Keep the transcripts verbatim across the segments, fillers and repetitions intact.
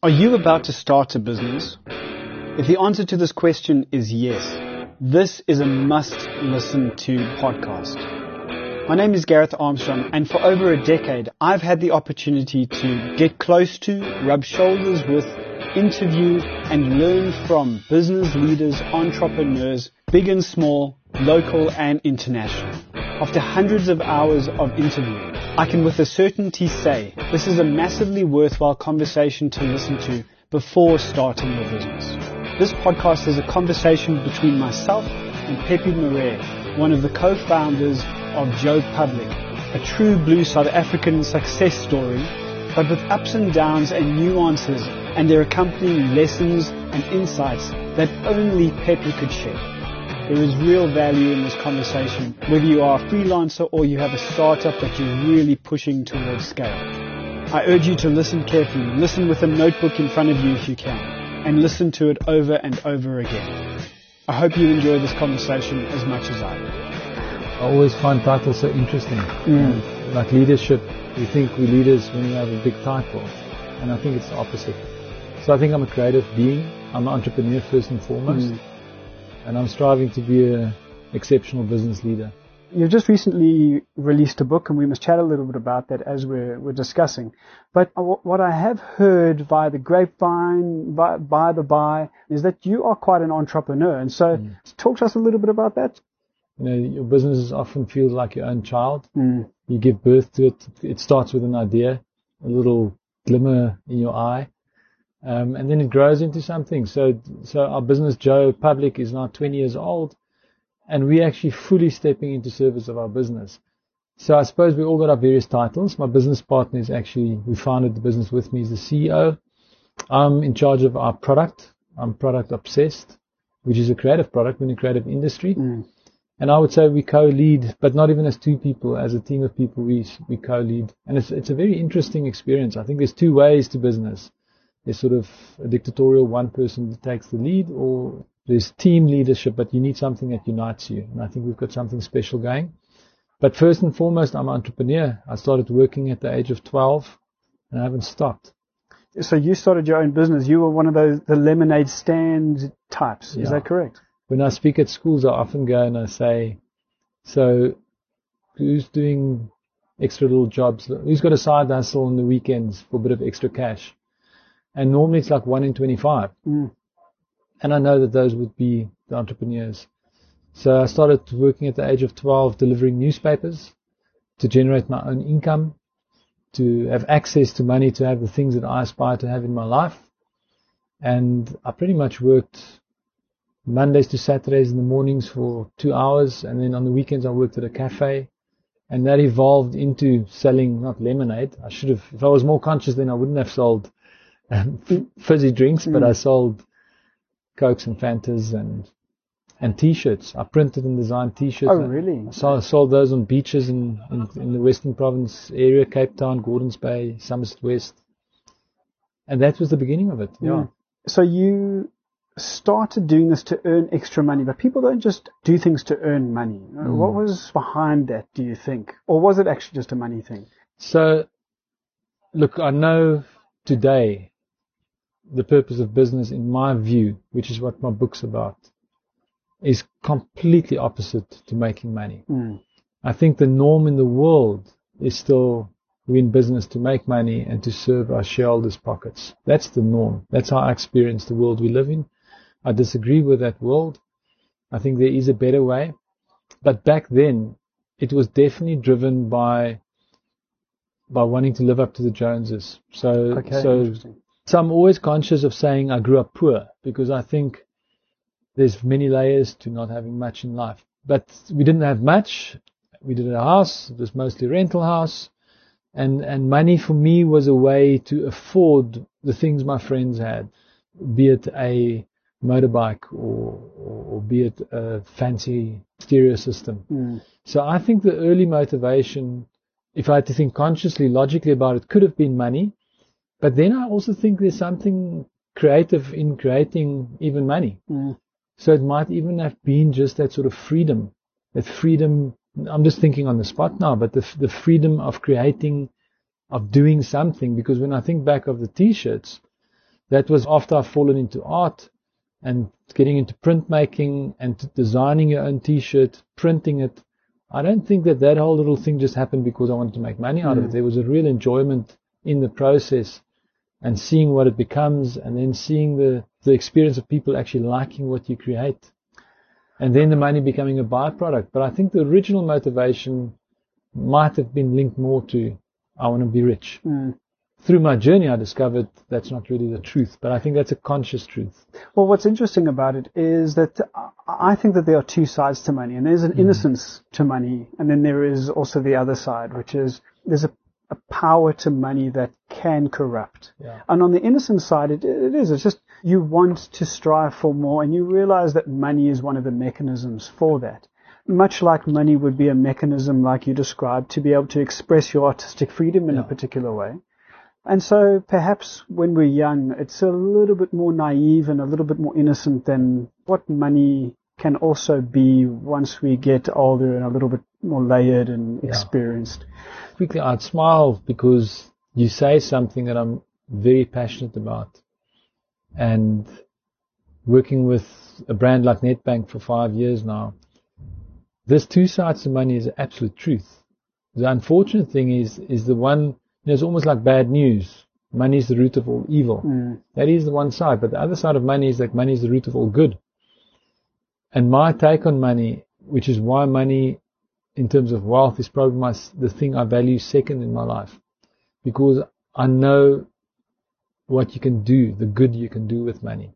Are you about to start a business? If the answer to this question is yes, this is a must-listen to podcast. My name is Gareth Armstrong, and for over a decade, I've had the opportunity to get close to, rub shoulders with, interview, and learn from business leaders, entrepreneurs, big and small, local and international. After hundreds of hours of interviewing, I can with a certainty say this is a massively worthwhile conversation to listen to before starting your business. This podcast is a conversation between myself and Pepe Marais, one of the co-founders of Joe Public, a true blue South African success story, but with ups and downs and nuances and their accompanying lessons and insights that only Pepe could share. There is real value in this conversation, whether you are a freelancer or you have a startup that you're really pushing towards scale. I urge you to listen carefully, listen with a notebook in front of you if you can, and listen to it over and over again. I hope you enjoy this conversation as much as I do. I always find titles so interesting. Mm. And like leadership, we think we're leaders when we have a big title, and I think it's the opposite. So I think I'm a creative being. I'm an entrepreneur first and foremost. Mm. And I'm striving to be an exceptional business leader. You've just recently released a book, and we must chat a little bit about that as we're, we're discussing. But what I have heard via the grapevine, by, by the by, is that you are quite an entrepreneur. And so mm. talk to us a little bit about that. You know, your business often feels like your own child. Mm. You give birth to it. It starts with an idea, a little glimmer in your eye. Um, and then it grows into something. So, so our business, Joe Public, is now twenty years old, and we're actually fully stepping into service of our business. So I suppose we all got our various titles. My business partner is actually, we founded the business with me, he's the C E O. I'm in charge of our product. I'm product obsessed, which is a creative product in a creative industry. Mm. And I would say we co-lead, but not even as two people, as a team of people, we, we co-lead. And it's, it's a very interesting experience. I think there's two ways to business. There's sort of a dictatorial one person that takes the lead, or there's team leadership, but you need something that unites you. And I think we've got something special going. But first and foremost, I'm an entrepreneur. I started working at the age of twelve, and I haven't stopped. So you started your own business. You were one of those, the lemonade stand types. Yeah. Is that correct? When I speak at schools, I often go and I say, so who's doing extra little jobs? Who's got a side hustle on the weekends for a bit of extra cash? And normally it's like one in twenty-five. Mm. And I know that those would be the entrepreneurs. So I started working at the age of twelve, delivering newspapers to generate my own income, to have access to money, to have the things that I aspire to have in my life. And I pretty much worked Mondays to Saturdays in the mornings for two hours. And then on the weekends I worked at a cafe. And that evolved into selling, not lemonade. I should have, if I was more conscious then I wouldn't have sold fizzy drinks, but mm. I sold Cokes and Fantas and and T-shirts. I printed and designed T-shirts. Oh, really? I sold, sold those on beaches in, in, in the Western Province area, Cape Town, Gordons Bay, Somerset West. And that was the beginning of it, yeah. Mm. So you started doing this to earn extra money, but people don't just do things to earn money. Mm. What was behind that, do you think? Or was it actually just a money thing? So, look, I know today the purpose of business, in my view, which is what my book's about, is completely opposite to making money. Mm. I think the norm in the world is still we're in business to make money and to serve our shareholders' pockets. That's the norm. That's how I experience the world we live in. I disagree with that world. I think there is a better way. But back then, it was definitely driven by by wanting to live up to the Joneses. So, okay, so, so I'm always conscious of saying I grew up poor, because I think there's many layers to not having much in life. But we didn't have much. We did a house. It was mostly a rental house. And, and money for me was a way to afford the things my friends had, be it a motorbike or, or, or be it a fancy stereo system. Mm. So I think the early motivation, if I had to think consciously, logically about it, could have been money. But then I also think there's something creative in creating even money. Mm. So it might even have been just that sort of freedom, that freedom. I'm just thinking on the spot now, but the the freedom of creating, of doing something. Because when I think back of the T-shirts, that was after I've fallen into art and getting into printmaking and t- designing your own t-shirt, printing it. I don't think that that whole little thing just happened because I wanted to make money out mm. of it. There was a real enjoyment in the process and seeing what it becomes, and then seeing the, the experience of people actually liking what you create. And then the money becoming a byproduct. But I think the original motivation might have been linked more to, I want to be rich. Mm. Through my journey, I discovered that's not really the truth, but I think that's a conscious truth. Well, what's interesting about it is that I think that there are two sides to money, and there's an mm. innocence to money, and then there is also the other side, which is there's a, a power to money that can corrupt. Yeah. And on the innocent side, it, it is. It's just you want to strive for more, and you realize that money is one of the mechanisms for that. Much like money would be a mechanism, like you described, to be able to express your artistic freedom in yeah. a particular way. And so perhaps when we're young, it's a little bit more naive and a little bit more innocent than what money can also be once we get older and a little bit more layered and yeah. experienced. Quickly, I'd smile because you say something that I'm very passionate about. And working with a brand like Nedbank for five years now, this two sides to money is the absolute truth. The unfortunate thing is, is the one, you know, it's almost like bad news. Money is the root of all evil. Mm. That is the one side. But the other side of money is that money is the root of all good. And my take on money, which is why money in terms of wealth is probably my, the thing I value second in my life. Because I know what you can do, the good you can do with money.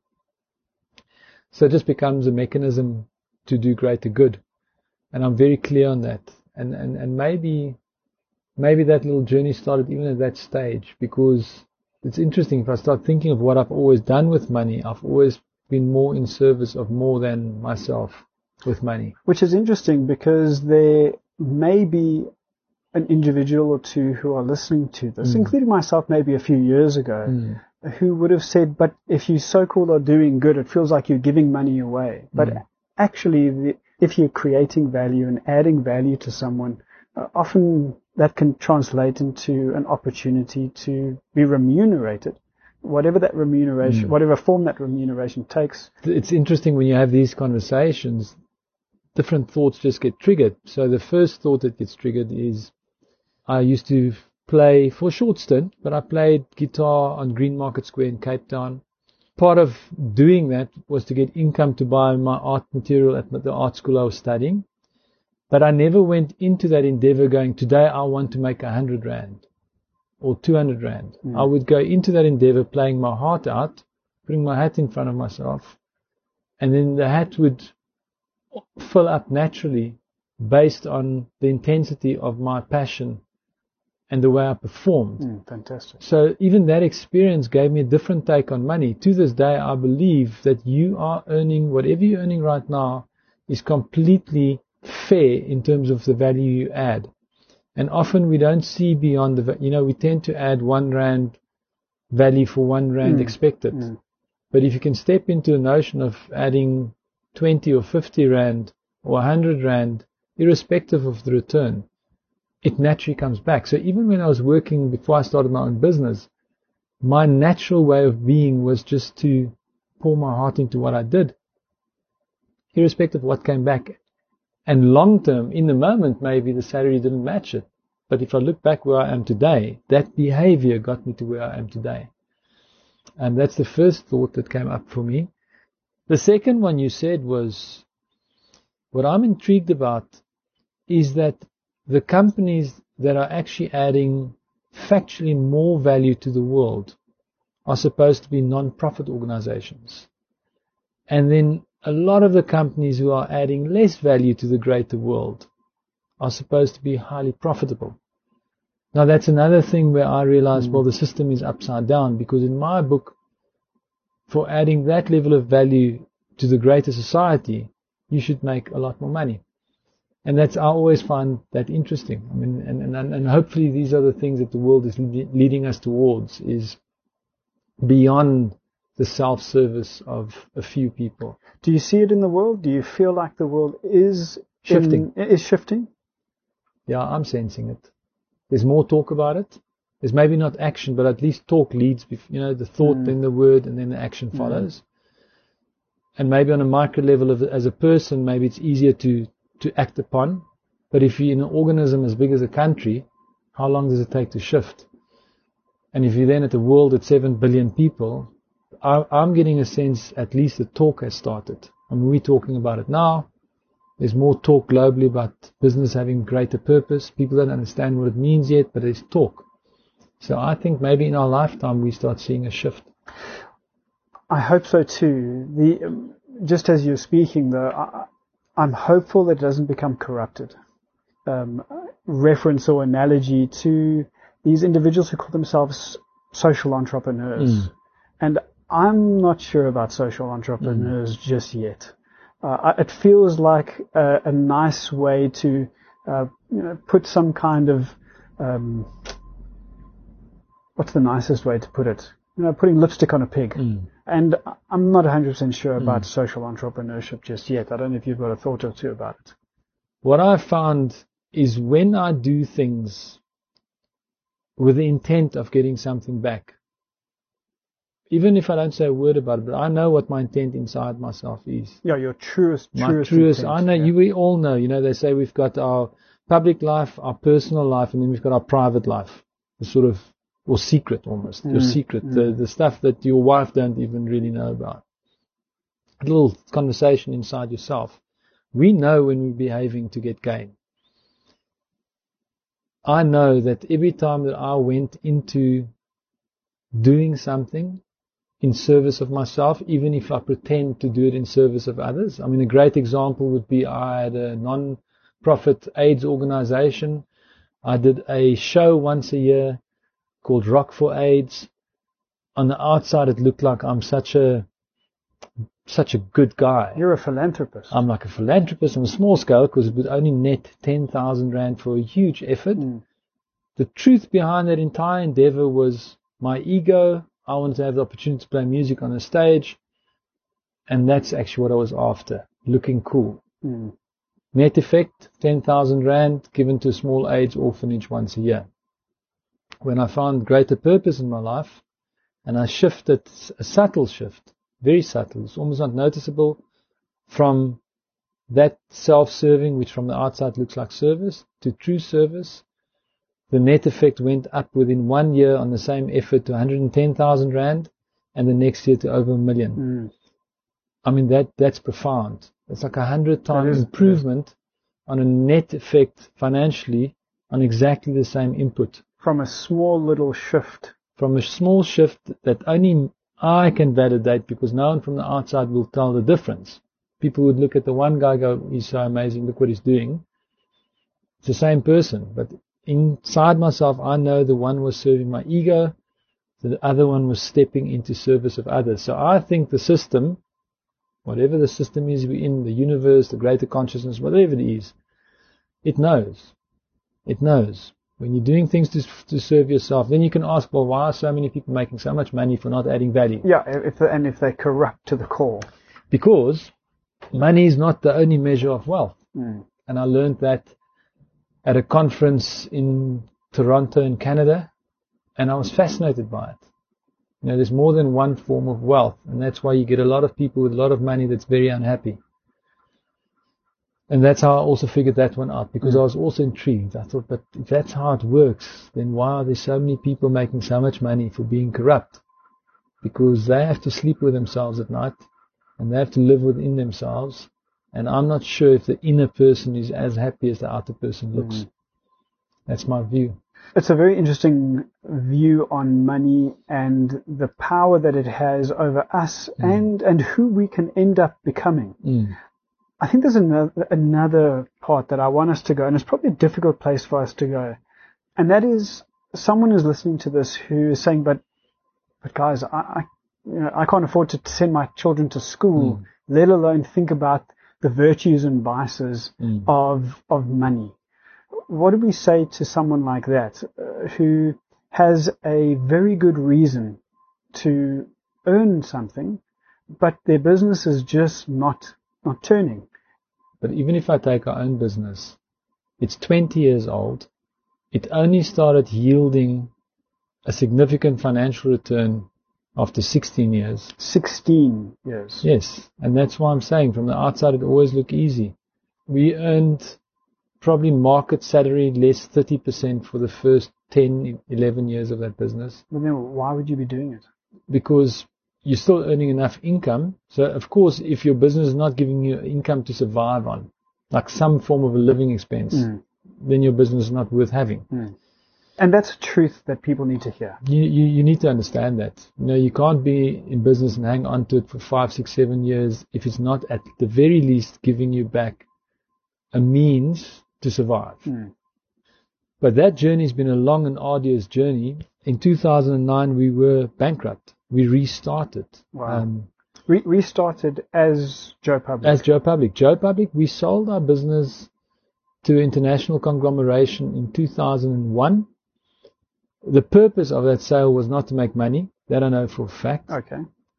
So it just becomes a mechanism to do greater good. And I'm very clear on that. And, and, and maybe... Maybe that little journey started even at that stage, because it's interesting. If I start thinking of what I've always done with money, I've always been more in service of more than myself with money. Which is interesting, because there may be an individual or two who are listening to this, mm. including myself maybe a few years ago, mm. who would have said, but if you so-called are doing good, it feels like you're giving money away. But mm. actually, the, if you're creating value and adding value to someone, uh, often that can translate into an opportunity to be remunerated, whatever that remuneration, mm. whatever form that remuneration takes. It's interesting when you have these conversations, different thoughts just get triggered. So the first thought that gets triggered is, I used to play for a short stint, but I played guitar on Green Market Square in Cape Town. Part of doing that was to get income to buy my art material at the art school I was studying. But I never went into that endeavor going, today I want to make a hundred rand or two hundred rand. Mm. I would go into that endeavor playing my heart out, putting my hat in front of myself, and then the hat would fill up naturally based on the intensity of my passion and the way I performed. Mm, fantastic. So even that experience gave me a different take on money. To this day, I believe that you are earning, whatever you're earning right now is completely fair in terms of the value you add. And often we don't see beyond the, you know, we tend to add one rand value for one rand mm. expected. Mm. But if you can step into a notion of adding twenty or fifty rand or one hundred rand, irrespective of the return, it naturally comes back. So even when I was working, before I started my own business, my natural way of being was just to pour my heart into what I did, irrespective of what came back. And long term, in the moment, maybe the salary didn't match it. But if I look back where I am today, that behavior got me to where I am today. And that's the first thought that came up for me. The second one you said was, what I'm intrigued about is that the companies that are actually adding factually more value to the world are supposed to be non-profit organizations. And then a lot of the companies who are adding less value to the greater world are supposed to be highly profitable. Now that's another thing where I realized, mm. well, the system is upside down, because in my book, for adding that level of value to the greater society, you should make a lot more money. And that's, I always find that interesting. I mean, and, and, and hopefully these are the things that the world is leading us towards, is beyond the self-service of a few people. Do you see it in the world? Do you feel like the world is shifting? In, is shifting? Yeah, I'm sensing it. There's more talk about it. There's maybe not action, but at least talk leads, you know, the thought, Mm. then the word, and then the action Mm. follows. And maybe on a micro level of, as a person, maybe it's easier to, to act upon. But if you're in an organism as big as a country, how long does it take to shift? And if you're then at the world at seven billion people, I, I'm getting a sense at least the talk has started. I mean, we're talking about it now. There's more talk globally about business having greater purpose. People don't understand what it means yet, but there's talk. So I think maybe in our lifetime we start seeing a shift. I hope so too. The um, just as you're speaking, though, I, I'm hopeful that it doesn't become corrupted. Um, reference or analogy to these individuals who call themselves social entrepreneurs, Mm. and I'm not sure about social entrepreneurs Mm. just yet. Uh, it feels like a, a nice way to, uh, you know, put some kind of um, what's the nicest way to put it? You know, putting lipstick on a pig. Mm. And I'm not one hundred percent sure about Mm. social entrepreneurship just yet. I don't know if you've got a thought or two about it. What I've found is when I do things with the intent of getting something back, even if I don't say a word about it, but I know what my intent inside myself is. Yeah, your truest, My truest, truest, intent, I know, yeah. you, we all know, you know, they say we've got our public life, our personal life, and then we've got our private life. The sort of, or secret almost, Mm, your secret, mm. the, the stuff that your wife don't even really know about. A little conversation inside yourself. We know when we're behaving to get gain. I know that every time that I went into doing something in service of myself, even if I pretend to do it in service of others. I mean, a great example would be I had a non-profit AIDS organization. I did a show once a year called Rock for AIDS. On the outside, it looked like I'm such a such a good guy. You're a philanthropist. I'm like a philanthropist on a small scale because it would only net ten thousand rand for a huge effort. Mm. The truth behind that entire endeavor was my ego. I wanted to have the opportunity to play music on a stage. And that's actually what I was after, looking cool. Mm. Net effect, ten thousand rand given to a small AIDS orphanage once a year. When I found greater purpose in my life, and I shifted, a subtle shift, very subtle, it's almost not noticeable, from that self-serving, which from the outside looks like service, to true service. The net effect went up within one year on the same effort to one hundred ten thousand rand, and the next year to over a million. Mm. I mean, that that's profound. It's like a hundred time is, improvement on a net effect financially on exactly the same input. From a small little shift. From a small shift that only I can validate because no one from the outside will tell the difference. People would look at the one guy and go, he's so amazing, look what he's doing. It's the same person, but inside myself, I know the one was serving my ego, the other one was stepping into service of others. So I think the system, whatever the system is we're in, the universe, the greater consciousness, whatever it is, it knows. It knows. When you're doing things to, to serve yourself, then you can ask, well, why are so many people making so much money for not adding value? Yeah, if the, and if they're corrupt to the core. Because money is not the only measure of wealth. Mm. And I learned that at a conference in Toronto in Canada, and I was fascinated by it. You know, there's more than one form of wealth, and that's why you get a lot of people with a lot of money that's very unhappy. And that's how I also figured that one out, because mm. I was also intrigued. I thought, but if that's how it works, then why are there so many people making so much money for being corrupt? Because they have to sleep with themselves at night, and they have to live within themselves. And I'm not sure if the inner person is as happy as the outer person looks. Mm. That's my view. It's a very interesting view on money and the power that it has over us mm. and, and who we can end up becoming. Mm. I think there's another, another part that I want us to go, and it's probably a difficult place for us to go. And that is, someone is listening to this who is saying, but, but guys, I, I, you know, I can't afford to send my children to school, mm. let alone think about the virtues and vices mm. of, of money. What do we say to someone like that, uh, who has a very good reason to earn something, but their business is just not not turning? But even if I take our own business, it's twenty years old. It only started yielding a significant financial return after sixteen years. sixteen years. Yes, and that's why I'm saying from the outside it always looked easy. We earned probably market salary less thirty percent for the first ten, eleven years of that business. But then why would you be doing it? Because you're still earning enough income. So, of course, if your business is not giving you income to survive on, like some form of a living expense, Mm. then your business is not worth having. Mm. And that's a truth that people need to hear. You, you, you need to understand that. You know, you can't be in business and hang on to it for five, six, seven years if it's not at the very least giving you back a means to survive. Mm. But that journey has been a long and arduous journey. In two thousand nine, we were bankrupt. We restarted. Wow. Um, Re- restarted as Joe Public. as Joe Public. Joe Public, we sold our business to international conglomeration in two thousand one. The purpose of that sale was not to make money. That I know for a fact. Okay.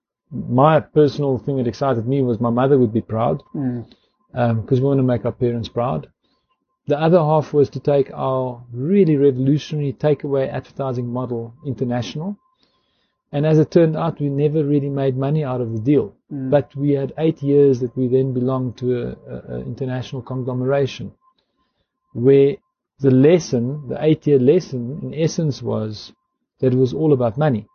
My personal thing that excited me was my mother would be proud, Mm. because we want to make our parents proud. The other half was to take our really revolutionary takeaway advertising model international. And as it turned out, we never really made money out of the deal. Mm. But we had eight years that we then belonged to an international conglomeration, where the lesson, the eight-year lesson, in essence was that it was all about money.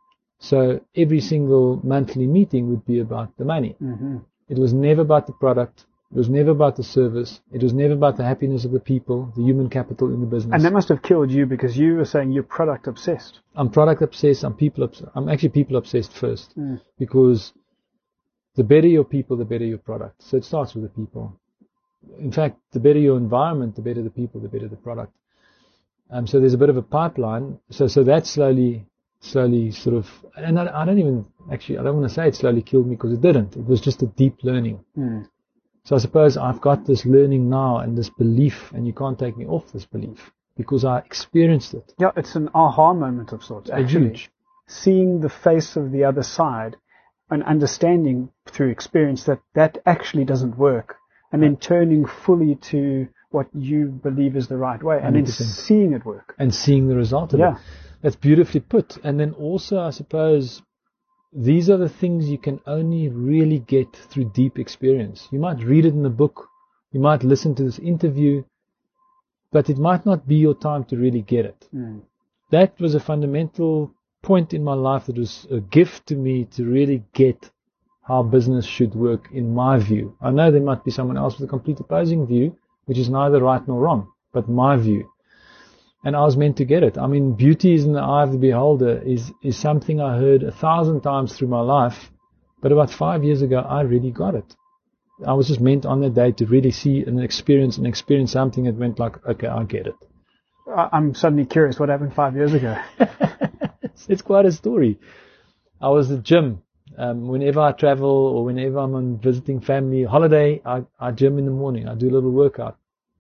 So every single monthly meeting would be about the money. Mm-hmm. It was never about the product. It was never about the service. It was never about the happiness of the people, the human capital in the business. And that must have killed you because you were saying you're product obsessed. I'm product obsessed. I'm people. Obs- I'm actually people obsessed first, Mm. because the better your people, the better your product. So it starts with the people. In fact, the better your environment, the better the people, the better the product. Um, so there's a bit of a pipeline. So so that slowly, slowly sort of, and I, I don't even actually, I don't want to say it slowly killed me because it didn't. It was just a deep learning. Mm. So I suppose I've got this learning now and this belief, and you can't take me off this belief because I experienced it. Yeah, it's an aha moment of sorts, actually. Huge. Seeing the face of the other side and understanding through experience that that actually doesn't work, and then turning fully to what you believe is the right way, and one hundred percent. then seeing it work. And seeing the result of Yeah. it. That's beautifully put. And then also, I suppose, these are the things you can only really get through deep experience. You might read it in a book, you might listen to this interview, but it might not be your time to really get it. Mm. That was a fundamental point in my life that was a gift to me to really get how business should work in my view. I know there might be someone else with a complete opposing view, which is neither right nor wrong, but my view. And I was meant to get it. I mean, beauty is in the eye of the beholder is, is something I heard a thousand times through my life, but about five years ago, I really got it. I was just meant on that day to really see and experience and experience something that went like, okay, I get it. I- I'm suddenly curious what happened five years ago. it's, it's quite a story. I was at the gym. Um, whenever I travel or whenever I'm on visiting family holiday, I, I gym in the morning. I do a little workout.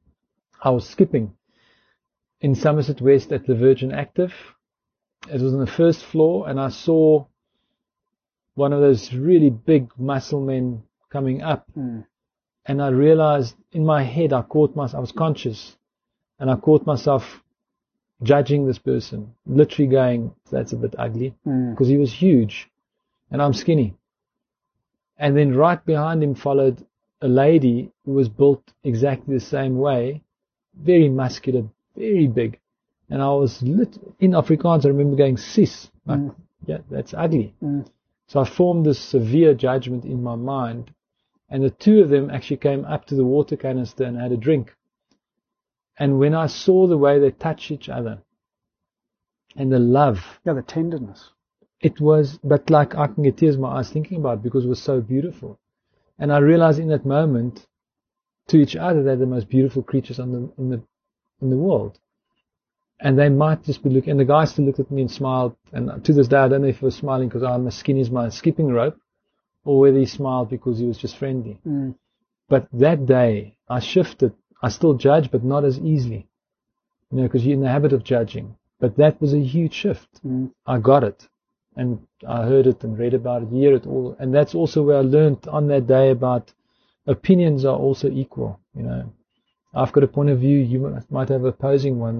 I was skipping in Somerset West at the Virgin Active. It was on the first floor, and I saw one of those really big muscle men coming up. Mm. And I realized in my head, I caught myself, I was conscious, and I caught myself judging this person, literally going, that's a bit ugly, Mm. because he was huge, and I'm skinny. And then right behind him followed a lady who was built exactly the same way, very muscular, very big. And I was lit, in Afrikaans, I remember going, sis, like, Mm. yeah, that's ugly. Mm. So I formed this severe judgment in my mind, and the two of them actually came up to the water canister and had a drink. And when I saw the way they touch each other, and the love, Yeah, the tenderness. it was, but like I can get tears in my eyes thinking about it because it was so beautiful. And I realized in that moment, to each other, they're the most beautiful creatures on the, in the in the world. And they might just be looking, and the guy still looked at me and smiled. And to this day, I don't know if he was smiling because I'm as skinny as my skipping rope, or whether he smiled because he was just friendly. Mm. But that day, I shifted. I still judge, but not as easily, you know, because you're in the habit of judging. But that was a huge shift. Mm. I got it, and I heard it and read about it, hear it all, and that's also where I learned on that day about opinions are also equal. You know, I've got a point of view, you might have an opposing one,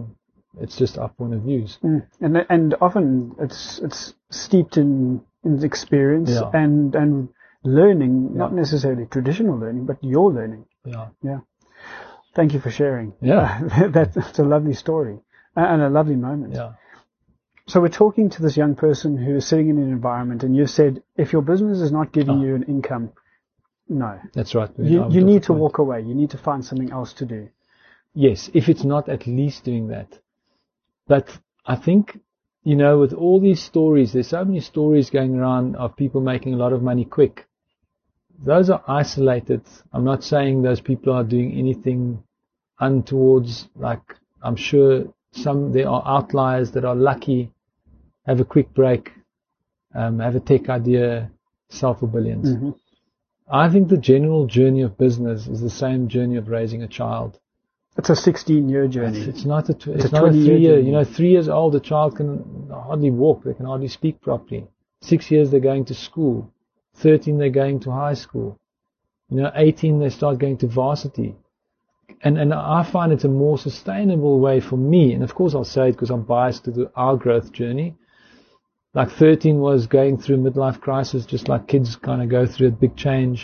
It's just our point of views. Mm. And and often it's it's steeped in, in experience Yeah. and, and learning, Yeah. not necessarily traditional learning, but your learning. Yeah. Yeah. Thank you for sharing. Yeah. Uh, that, that's a lovely story uh, and a lovely moment. Yeah. So we're talking to this young person who is sitting in an environment, and you said, if your business is not giving Oh. you an income, no. That's right. You, I'm you off need the to point. walk away. You need to find something else to do. Yes, if it's not at least doing that. But I think, you know, with all these stories, there's so many stories going around of people making a lot of money quick. Those are isolated. I'm not saying those people are doing anything untowards. Like, I'm sure some, there are outliers that are lucky, have a quick break, um, have a tech idea, sell for billions. Mm-hmm. I think the general journey of business is the same journey of raising a child. It's a sixteen-year journey. It's, it's not a, tw- It's it's a not a twenty-year three-year. journey. You know, three years old, a child can hardly walk. They can hardly speak properly. Six years, they're going to school. Thirteen, they're going to high school. You know, eighteen, they start going to varsity. And and I find it's a more sustainable way for me. And of course, I'll say it because I'm biased to the, our growth journey. Like thirteen was going through midlife crisis, just like kids kind of go through a big change.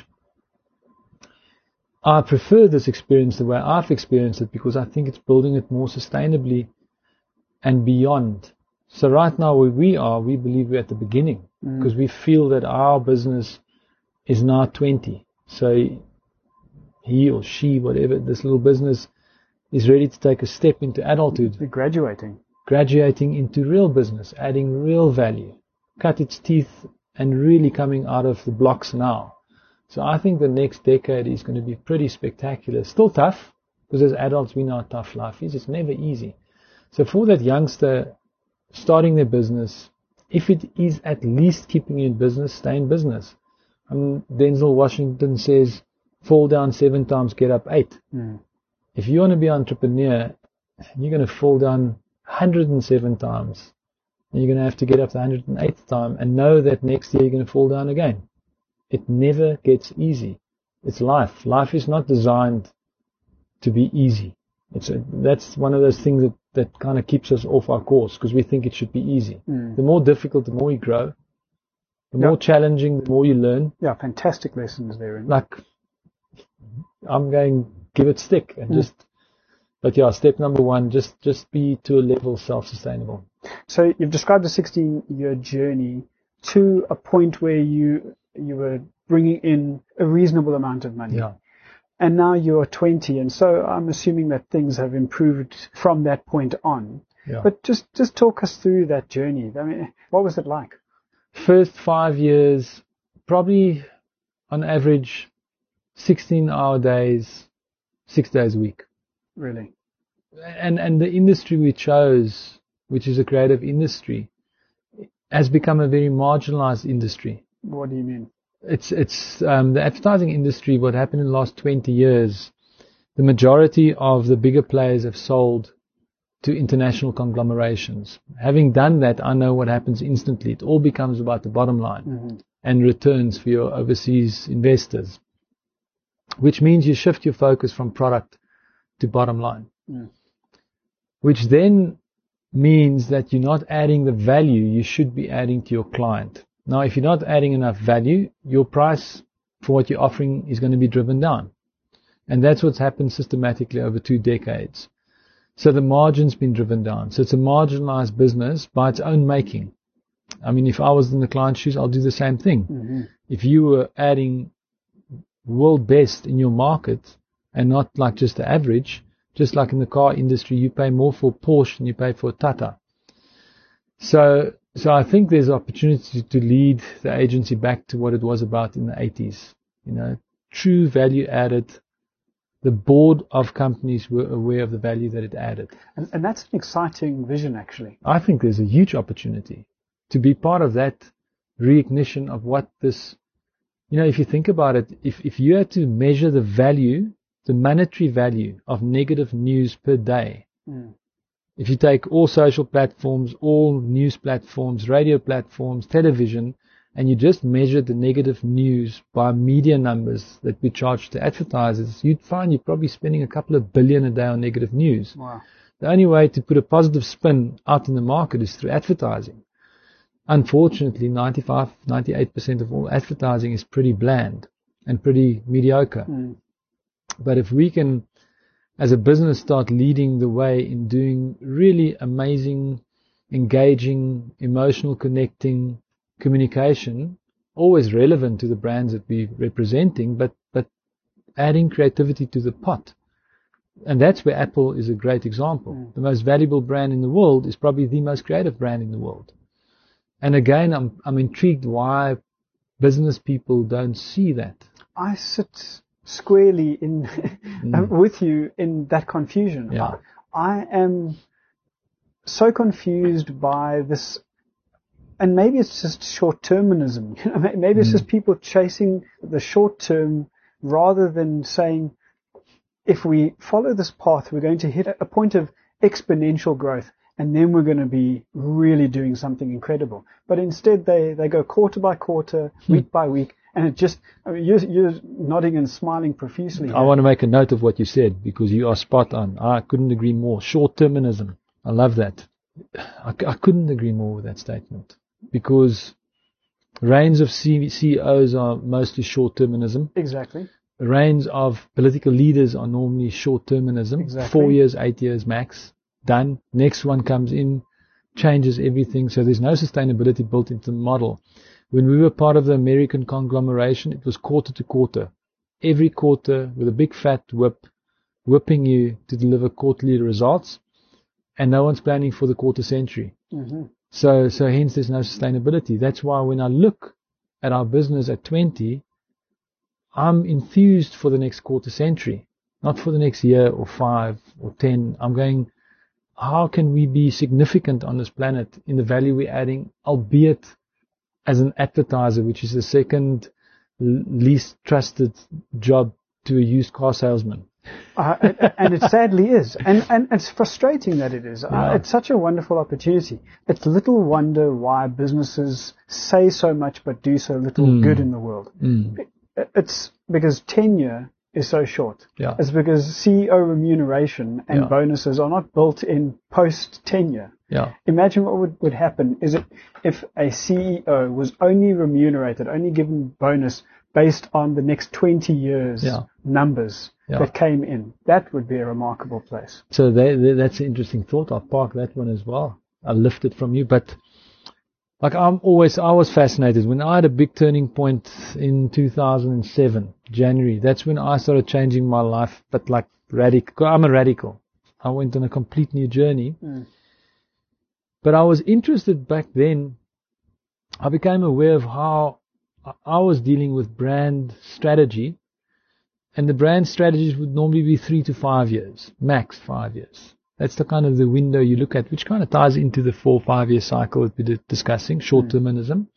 I prefer this experience the way I've experienced it because I think it's building it more sustainably and beyond. So right now where we are, we believe we're at the beginning Mm. because we feel that our business is now twenty. So he or she, whatever, this little business is ready to take a step into adulthood, You're graduating. graduating into real business, adding real value, cut its teeth and really coming out of the blocks now. So I think the next decade is going to be pretty spectacular. Still tough, because as adults we know how tough life is. It's never easy. So for that youngster starting their business, if it is at least keeping you in business, stay in business. Um, Denzel Washington says, fall down seven times, get up eight. Mm. If you want to be an entrepreneur, you're going to fall down one hundred seven times. And you're going to have to get up the one hundred eighth time and know that next year you're going to fall down again. It never gets easy. It's life. Life is not designed to be easy. It's a, that's one of those things that, that kind of keeps us off our course because we think it should be easy. Mm. The more difficult, the more you grow. The Yeah. more challenging, the more you learn. Yeah, fantastic lessons there. Like, I'm going, give it stick and Mm. just, but yeah, step number one, just, just be to a level self-sustainable. So you've described a sixteen-year journey to a point where you you were bringing in a reasonable amount of money. Yeah. And now you're twenty, and so I'm assuming that things have improved from that point on. Yeah. But just, just talk us through that journey. I mean, what was it like? First five years, probably on average, sixteen hour days, six days a week. Really? And, and the industry we chose, which is a creative industry, has become a very marginalized industry. What do you mean? It's, it's, um, the advertising industry, what happened in the last twenty years, the majority of the bigger players have sold to international conglomerations. Having done that, I know what happens instantly. It all becomes about the bottom line Mm-hmm. and returns for your overseas investors, which means you shift your focus from product to bottom line, Mm. which then means that you're not adding the value you should be adding to your client. Now, if you're not adding enough value, your price for what you're offering is going to be driven down. And that's what's happened systematically over two decades. So the margin's been driven down. So it's a marginalized business by its own making. I mean, if I was in the client's shoes, I'll do the same thing. Mm-hmm. If you were adding world best in your market and not like just the average, just like in the car industry, you pay more for Porsche than you pay for Tata. So, so I think there's opportunity to lead the agency back to what it was about in the eighties. You know, true value added. The board of companies were aware of the value that it added. And, and that's an exciting vision, actually. I think there's a huge opportunity to be part of that reignition of what this, you know, if you think about it, if, if you had to measure the value, the monetary value of negative news per day, Mm. if you take all social platforms, all news platforms, radio platforms, television, and you just measure the negative news by media numbers that we charge to advertisers, you'd find you're probably spending a couple of billion a day on negative news. Wow. The only way to put a positive spin out in the market is through advertising. Unfortunately, ninety-five, ninety-eight percent of all advertising is pretty bland and pretty mediocre. Mm. But if we can, as a business, start leading the way in doing really amazing, engaging, emotional connecting communication, always relevant to the brands that we're representing, but, but adding creativity to the pot. And that's where Apple is a great example. Mm. The most valuable brand in the world is probably the most creative brand in the world. And again, I'm, I'm intrigued why business people don't see that. I sit squarely in mm. with you in that confusion. Yeah. I, I am so confused by this, and maybe it's just short-termism. You know, maybe it's mm. just people chasing the short term rather than saying, if we follow this path, we're going to hit a point of exponential growth, and then we're going to be really doing something incredible. But instead, they, they go quarter by quarter, hmm. week by week, and it just, I mean, you're, you're nodding and smiling profusely. I want to make a note of what you said, because you are spot on. I couldn't agree more. Short-termism. I love that. I, I couldn't agree more with that statement, because reigns of C E Os are mostly short-termism. Exactly. Reigns of political leaders are normally short-termism. Exactly. Four years, eight years max. Done. Next one comes in, changes everything. So there's no sustainability built into the model. When we were part of the American conglomeration, it was quarter to quarter. Every quarter with a big fat whip, whipping you to deliver quarterly results. And no one's planning for the quarter century. Mm-hmm. So, so hence there's no sustainability. That's why when I look at our business at twenty, I'm enthused for the next quarter century, not for the next year or five or ten. I'm going, how can we be significant on this planet in the value we're adding, albeit as an advertiser, which is the second least trusted job to a used car salesman. Uh, and it sadly is. And, and it's frustrating that it is. Yeah. Uh, it's such a wonderful opportunity. It's little wonder why businesses say so much but do so little mm. good in the world. Mm. It's because tenure is so short. Yeah. It's because C E O remuneration and yeah. bonuses are not built in post-tenure. Yeah. Imagine what would, would happen is it if a C E O was only remunerated, only given bonus based on the next twenty years yeah. numbers yeah. that came in. That would be a remarkable place. So they, they, that's an interesting thought. I'll park that one as well. I'll lift it from you. But like I'm always, I was fascinated when I had a big turning point in two thousand seven, January. That's when I started changing my life, but like radical. I'm a radical. I went on a complete new journey. Mm. But I was interested back then. I became aware of how I was dealing with brand strategy, and the brand strategies would normally be three to five years, max five years. That's the kind of the window you look at, which kind of ties into the four, five year cycle that we're discussing, short-termism. Mm.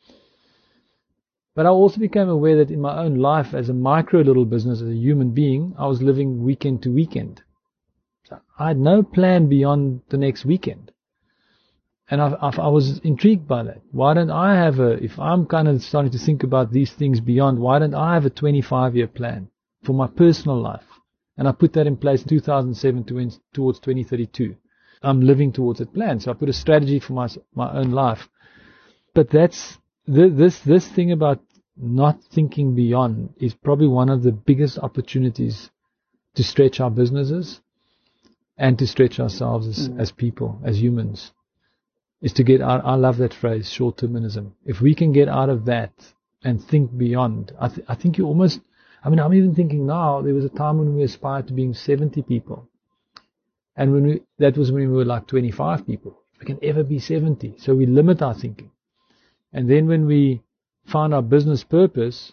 But I also became aware that in my own life as a micro little business, as a human being, I was living weekend to weekend. So I had no plan beyond the next weekend. And I, I, I was intrigued by that. Why don't I have a, if I'm kind of starting to think about these things beyond, why don't I have a twenty-five year plan for my personal life? And I put that in place in two thousand seven to, towards twenty thirty-two. I'm living towards that plan. So I put a strategy for my, my own life. But that's, this, this thing about not thinking beyond is probably one of the biggest opportunities to stretch our businesses and to stretch ourselves as, mm. as people, as humans. Is to get out, I love that phrase, short-termism. If we can get out of that and think beyond, I, th- I think you almost, I mean, I'm even thinking now, there was a time when we aspired to being seventy people. And when we, that was when we were like twenty-five people. We can ever be seventy. So we limit our thinking. And then when we found our business purpose,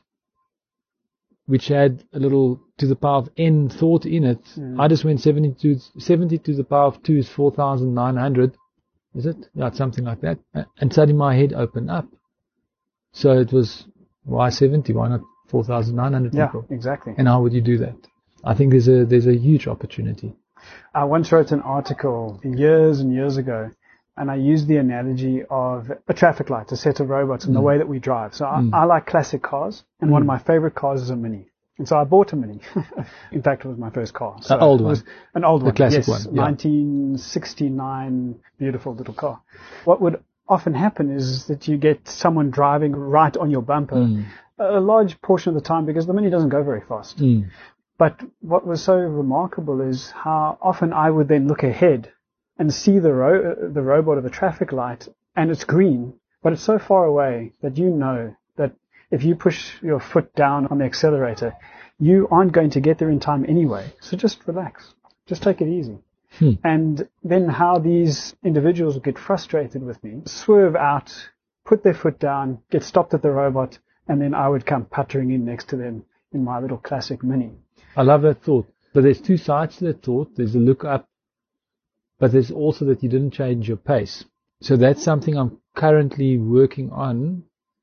which had a little to the power of n thought in it, mm. I just went seventy to, seventy to the power of two is four thousand nine hundred. Is it? Yeah, something like that. And suddenly my head opened up. So it was, why seventy? Why not four thousand nine hundred yeah, people? Yeah, exactly. And how would you do that? I think there's a there's a huge opportunity. I once wrote an article years and years ago, and I used the analogy of a traffic light, a set of robots, and mm. the way that we drive. So I, mm. I like classic cars, and mm. one of my favorite cars is a Mini. And so I bought a Mini. In fact, it was my first car. So an old one. It was an old the one. Classic yes, one. Yeah. nineteen sixty-nine, beautiful little car. What would often happen is that you get someone driving right on your bumper Mm. a large portion of the time because the Mini doesn't go very fast. Mm. But what was so remarkable is how often I would then look ahead and see the ro- the robot of a traffic light, and it's green, but it's so far away that you know that if you push your foot down on the accelerator, you aren't going to get there in time anyway. So just relax. Just take it easy. Hmm. And then how these individuals would get frustrated with me, swerve out, put their foot down, get stopped at the robot, and then I would come puttering in next to them in my little classic Mini. I love that thought. But there's two sides to that thought. There's a look up, but there's also that you didn't change your pace. So that's something I'm currently working on,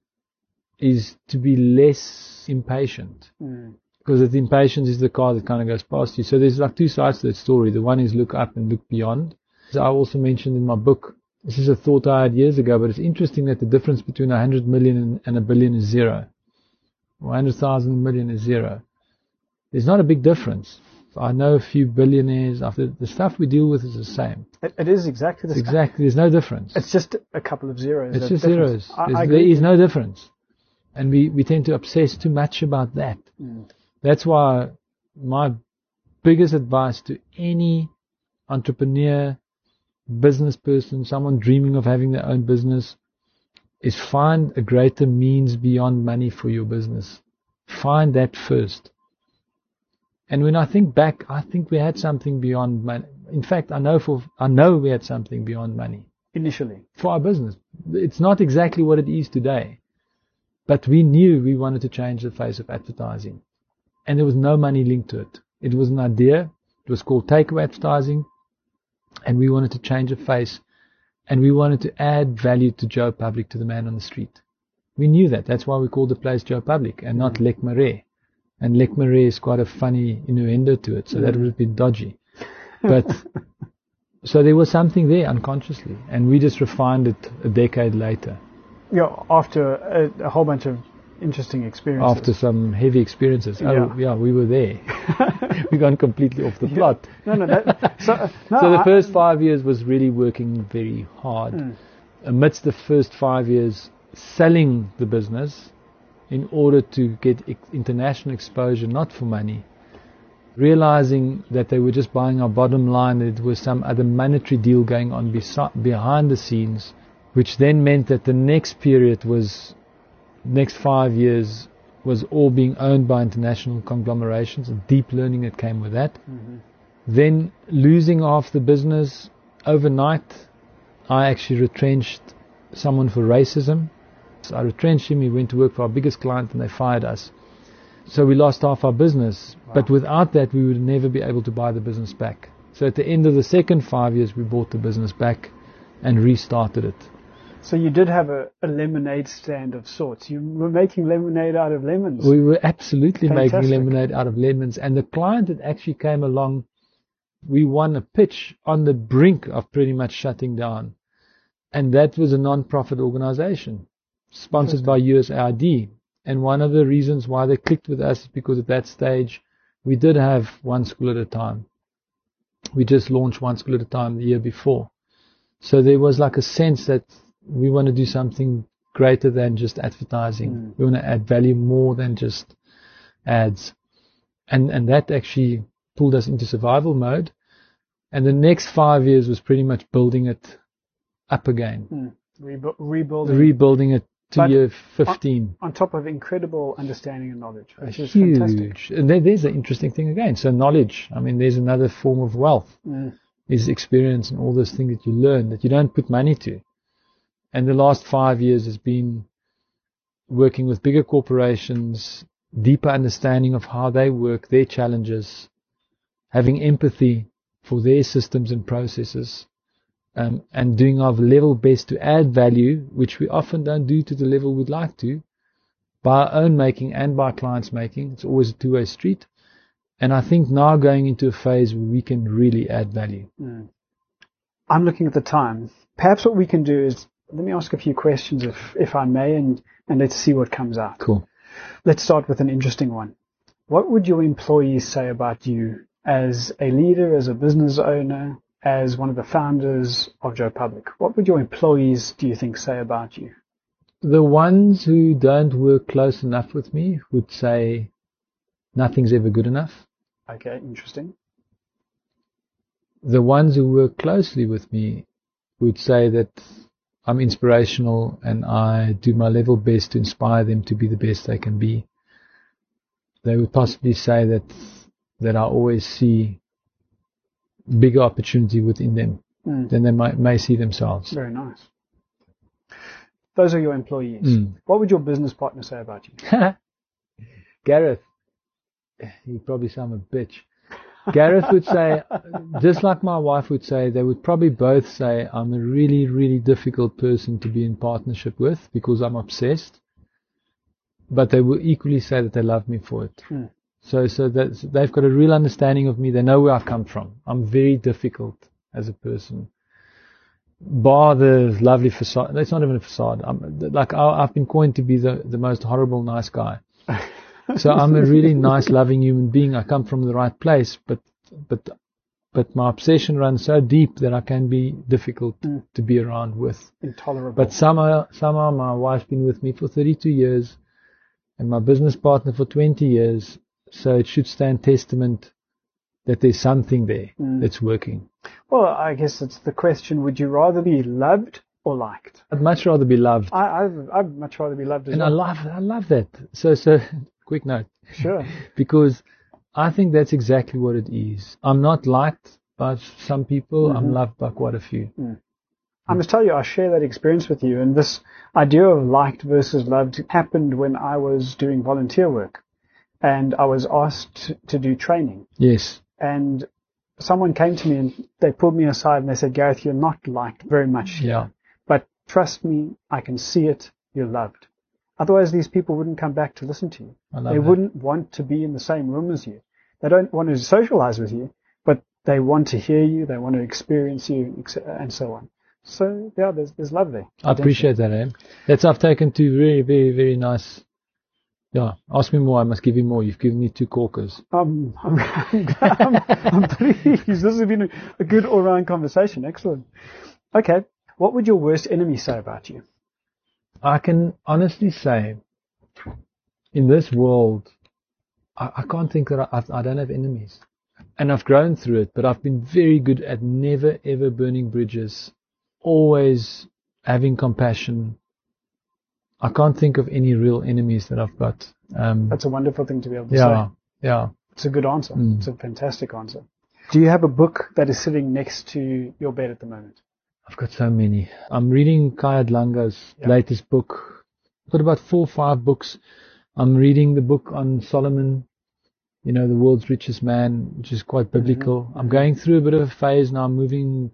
is to be less impatient. Mm. Because the impatience is the car that kind of goes past you. So there's like two sides to that story. The one is look up and look beyond. As I also mentioned in my book, this is a thought I had years ago, but it's interesting that the difference between one hundred million and a billion is zero. one hundred thousand million is zero. There's not a big difference. I know a few billionaires. After the stuff we deal with is the same. It, it is exactly the same. Exactly. There's no difference. It's just a couple of zeros. It's of just difference. zeros. I, There's- I there agree. is no difference. And we, we tend to obsess too much about that. Mm. That's why my biggest advice to any entrepreneur, business person, someone dreaming of having their own business, is find a greater means beyond money for your business. Find that first. And when I think back, I think we had something beyond money. In fact, I know for I know we had something beyond money Initially. for our business. It's not exactly what it is today, but we knew we wanted to change the face of advertising. And there was no money linked to it. It was an idea. It was called takeaway advertising. And we wanted to change the face. And we wanted to add value to Joe Public, to the man on the street. We knew that. That's why we called the place Joe Public and not mm. Lek Marais. And Lek Marais is quite a funny innuendo to it. So mm. that would have been dodgy. But so there was something there unconsciously. And we just refined it a decade later. Yeah, after a, a whole bunch of interesting experiences. After some heavy experiences. Yeah. Oh, yeah, we were there. We gone completely off the plot. No, no, that, so, no, so the I, first five years was really working very hard. Mm. Amidst the first five years, selling the business in order to get ex- international exposure, not for money. Realizing that they were just buying our bottom line, that there was some other monetary deal going on besi- behind the scenes, which then meant that the next period was, next five years, was all being owned by international conglomerations, and deep learning that came with that. Mm-hmm. Then losing half the business overnight, I actually retrenched someone for racism. So I retrenched him, he went to work for our biggest client and they fired us. So we lost half our business. Wow. But without that, we would never be able to buy the business back. So at the end of the second five years, we bought the business back and restarted it. So you did have a, a lemonade stand of sorts. You were making lemonade out of lemons. We were absolutely Fantastic. making lemonade out of lemons. And the client that actually came along, we won a pitch on the brink of pretty much shutting down. And that was a non-profit organization sponsored by U S A I D. And one of the reasons why they clicked with us is because at that stage, we did have one school at a time. We just launched one school at a time the year before. So there was like a sense that we want to do something greater than just advertising. Mm. We want to add value more than just ads. And and that actually pulled us into survival mode. And the next five years was pretty much building it up again. Mm. Rebu- rebuilding. Rebuilding it to but year fifteen. On, on top of incredible understanding and knowledge, which is Huge. fantastic. And there, there's an interesting thing again. So knowledge, I mean, there's another form of wealth. Mm. Is experience and all those things that you learn that you don't put money to. And the last five years has been working with bigger corporations, deeper understanding of how they work, their challenges, having empathy for their systems and processes, um, and doing our level best to add value, which we often don't do to the level we'd like to, by our own making and by clients' making. It's always a two-way street. And I think now going into a phase where we can really add value. Mm. I'm looking at the time. Perhaps what we can do is, let me ask a few questions, if if I may, and, and let's see what comes out. Cool. Let's start with an interesting one. What would your employees say about you as a leader, as a business owner, as one of the founders of Joe Public? What would your employees, do you think, say about you? The ones who don't work close enough with me would say nothing's ever good enough. Okay, interesting. The ones who work closely with me would say that I'm inspirational and I do my level best to inspire them to be the best they can be. They would possibly say that that I always see bigger opportunity within them mm. than they might, may see themselves. Very nice. Those are your employees. Mm. What would your business partner say about you? Gareth, you probably sound a bitch. Gareth would say, just like my wife would say, they would probably both say I'm a really, really difficult person to be in partnership with because I'm obsessed. But they will equally say that they love me for it. Mm. So, so that's, they've got a real understanding of me. They know where I've come from. I'm very difficult as a person. Bar the lovely facade. That's not even a facade. I'm, like I, I've been coined to be the, the most horrible nice guy. So I'm a really nice, loving human being. I come from the right place, but but but my obsession runs so deep that I can be difficult mm. to be around with. Intolerable. But somehow, somehow my wife's been with me for thirty-two years, and my business partner for twenty years. So it should stand testament that there's something there mm. that's working. Well, I guess it's the question, would you rather be loved or liked? I'd much rather be loved. I, I'd, I'd much rather be loved as and well. And I love, I love that. So, so, quick note. Sure. Because I think that's exactly what it is. I'm not liked by some people. Mm-hmm. I'm loved by quite a few. Mm. I must tell you, I share that experience with you. And this idea of liked versus loved happened when I was doing volunteer work. And I was asked to do training. Yes. And someone came to me and they pulled me aside and they said, Gareth, you're not liked very much here. Yeah. But trust me, I can see it. You're loved. Otherwise, these people wouldn't come back to listen to you. I love they that. wouldn't want to be in the same room as you. They don't want to socialize with you, but they want to hear you. They want to experience you, and so on. So, yeah, there's, there's love there. I appreciate that, eh? That's I've taken two very, very, very nice. Yeah, ask me more. I must give you more. You've given me two corkers. Um, I'm, I'm, I'm pleased. This has been a, a good all-round conversation. Excellent. Okay. What would your worst enemy say about you? I can honestly say, in this world, I, I can't think that I, I don't have enemies. And I've grown through it, but I've been very good at never, ever burning bridges. Always having compassion. I can't think of any real enemies that I've got. Um, That's a wonderful thing to be able to yeah, say. Yeah, It's a good answer. Mm. It's a fantastic answer. Do you have a book that is sitting next to your bed at the moment? I've got so many. I'm reading Kaya Dlanga's yeah. latest book. I've got about four or five books. I'm reading the book on Solomon, you know, the world's richest man, which is quite biblical. Mm-hmm. I'm going through a bit of a phase now, moving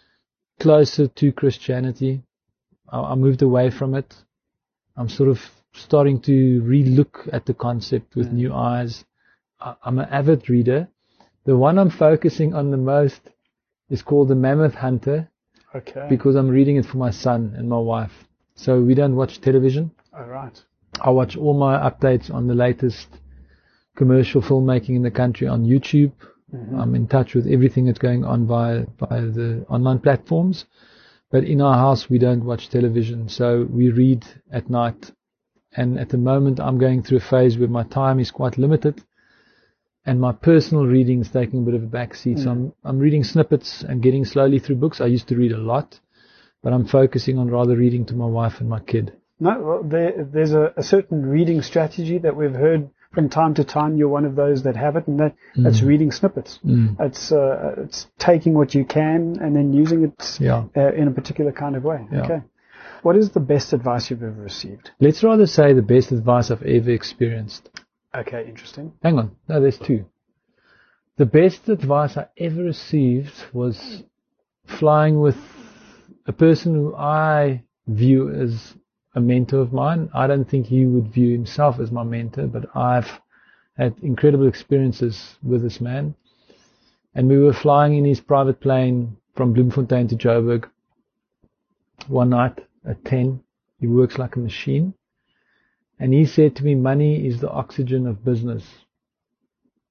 closer to Christianity. I, I moved away from it. I'm sort of starting to re-look at the concept with mm. new eyes. I, I'm an avid reader. The one I'm focusing on the most is called The Mammoth Hunter. Okay. Because I'm reading it for my son and my wife. So we don't watch television. All right. I watch all my updates on the latest commercial filmmaking in the country on YouTube. Mm-hmm. I'm in touch with everything that's going on via, via the online platforms. But in our house, we don't watch television. So we read at night. And at the moment, I'm going through a phase where my time is quite limited. And my personal reading is taking a bit of a backseat. Mm. So I'm, I'm reading snippets and getting slowly through books. I used to read a lot, but I'm focusing on rather reading to my wife and my kid. No, well, there, there's a, a certain reading strategy that we've heard from time to time. You're one of those that have it, and that, mm. that's reading snippets. Mm. It's uh, it's taking what you can and then using it yeah. uh, in a particular kind of way. Yeah. Okay. What is the best advice you've ever received? Let's rather say the best advice I've ever experienced. Okay, interesting. Hang on. No, there's two. The best advice I ever received was flying with a person who I view as a mentor of mine. I don't think he would view himself as my mentor, but I've had incredible experiences with this man. And we were flying in his private plane from Bloemfontein to Joburg one night at ten. He works like a machine. And he said to me, money is the oxygen of business.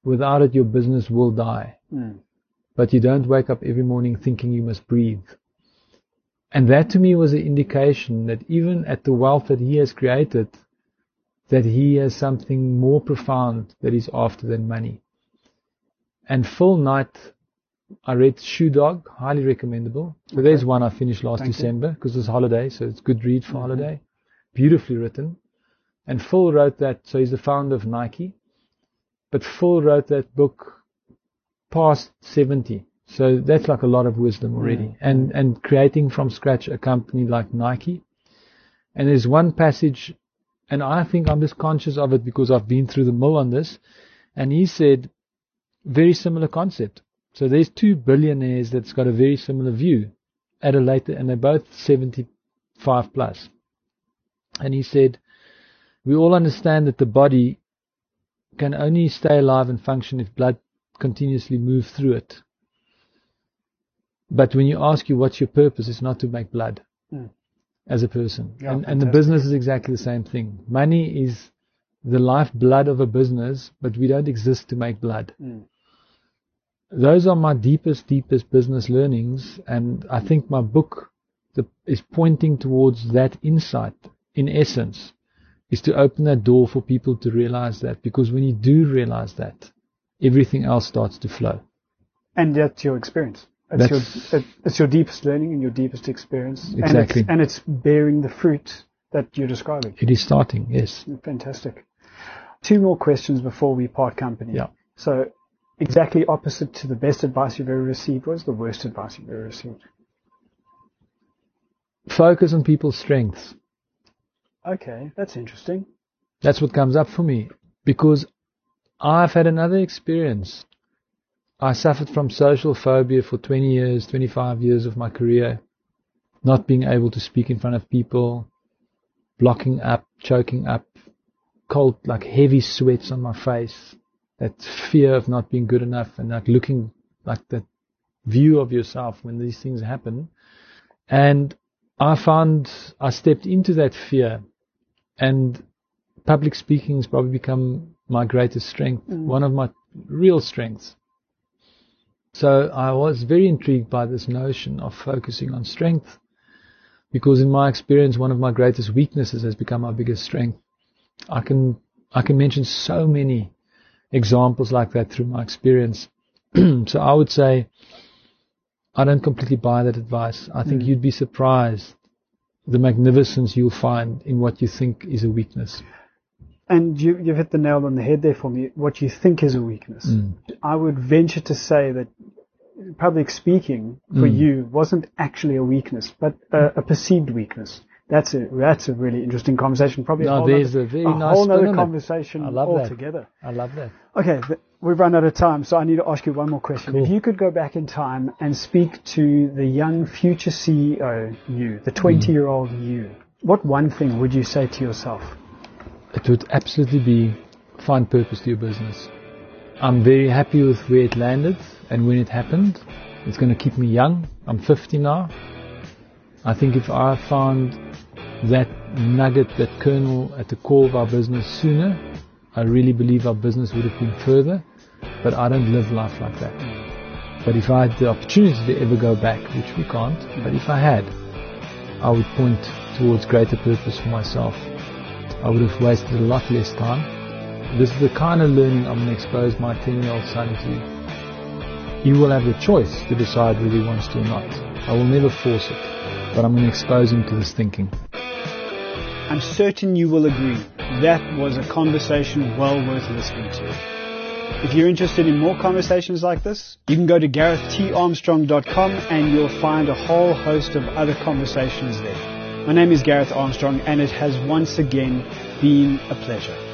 without it your business will die. Mm. But you don't wake up every morning thinking you must breathe. And that to me was an indication that even at the wealth that he has created, that he has something more profound that he's after than money. And Phil Knight, I read Shoe Dog, highly recommendable. So okay. There's one I finished last Thank December because it's holiday, so it's good read for mm-hmm. holiday. Beautifully written. And Phil wrote that, so he's the founder of Nike. But Phil wrote that book past seventy. So that's like a lot of wisdom already. Mm-hmm. And and creating from scratch a company like Nike. And there's one passage, and I think I'm just conscious of it because I've been through the mill on this. And he said, very similar concept. So there's two billionaires that's got a very similar view at a later, and they're both seventy-five plus. And he said, we all understand that the body can only stay alive and function if blood continuously moves through it. But when you ask you what's your purpose, it's not to make blood mm. as a person. Yeah, and, and the business is exactly the same thing. Money is the lifeblood of a business, but we don't exist to make blood. Mm. Those are my deepest, deepest business learnings, and I think my book the, is pointing towards that insight, in essence, is to open that door for people to realize that, because when you do realize that, everything else starts to flow. And that's your experience. It's, that's, your, it's your deepest learning and your deepest experience. Exactly. And it's, and it's bearing the fruit that you're describing. It is starting, yes. Fantastic. Two more questions before we part company. Yeah. So, exactly opposite to the best advice you've ever received, what is the worst advice you've ever received? Focus on people's strengths. Okay, that's interesting. That's what comes up for me, because I've had another experience. I suffered from social phobia for twenty years, twenty-five years of my career, not being able to speak in front of people, blocking up, choking up, cold, like heavy sweats on my face, that fear of not being good enough, and like looking like that view of yourself when these things happen. And I found I stepped into that fear, and public speaking has probably become my greatest strength, mm. one of my real strengths. So I was very intrigued by this notion of focusing on strength, because in my experience, one of my greatest weaknesses has become my biggest strength. I can I can mention so many examples like that through my experience. So I would say I don't completely buy that advice. I think mm. you'd be surprised the magnificence you'll find in what you think is a weakness. And you, you've hit the nail on the head there for me, what you think is a weakness. Mm. I would venture to say that public speaking for mm. you wasn't actually a weakness, but a, a perceived weakness. That's a that's a really interesting conversation. Probably no, a whole there's other, a very a nice whole other conversation I love altogether. That. I love that. Okay, th- we've run out of time, so I need to ask you one more question. Cool. If you could go back in time and speak to the young future C E O you, the twenty-year-old mm. you, what one thing would you say to yourself? It would absolutely be find purpose to your business. I'm very happy with where it landed and when it happened. It's going to keep me young. I'm fifty now. I think if I found that nugget, that kernel at the core of our business sooner, I really believe our business would have been further. But I don't live life like that. But if I had the opportunity to ever go back, which we can't, but if I had, I would point towards greater purpose for myself. I would have wasted a lot less time. This is the kind of learning I'm going to expose my ten-year-old son to. He will have the choice to decide whether he wants to or not. I will never force it, but I'm going to expose him to this thinking. I'm certain you will agree that was a conversation well worth listening to. If you're interested in more conversations like this, you can go to gareth t armstrong dot com and you'll find a whole host of other conversations there. My name is Gareth Armstrong, and it has once again been a pleasure.